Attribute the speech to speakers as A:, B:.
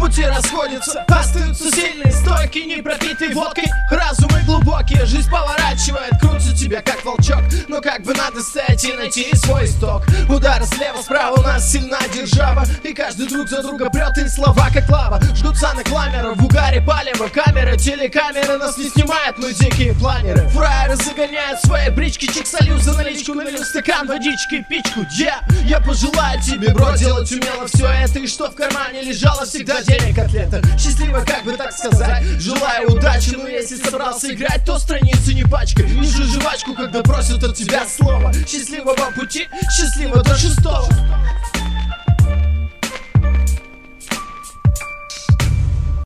A: пути расходятся, остаются сильные, стойкие, не пропитые водкой. Разумы глубокие, жизнь поворачивает, крутит тебя как волчок. Но как бы надо стоять и найти свой исток. Удары слева, справа, у нас сильна держава, и каждый друг за друга прет, и слова как лава жгутся на кламерах, в угаре палево камеры. Телекамеры нас не снимают, мы дикие планеры. Фраеры загоняют свои брички, чик солью за наличку, налил стакан водички, пичку. Я пожелаю тебе, бро, делать умело все это, и что в кармане лежало всегда денег котлета. Счастливо, как бы так сказать, желаю удачи, но если собрался играть, то страницы не пачкай. Не жуй жвачку, когда просят от тебя слово. Счастливого пути, счастливо до 6-го.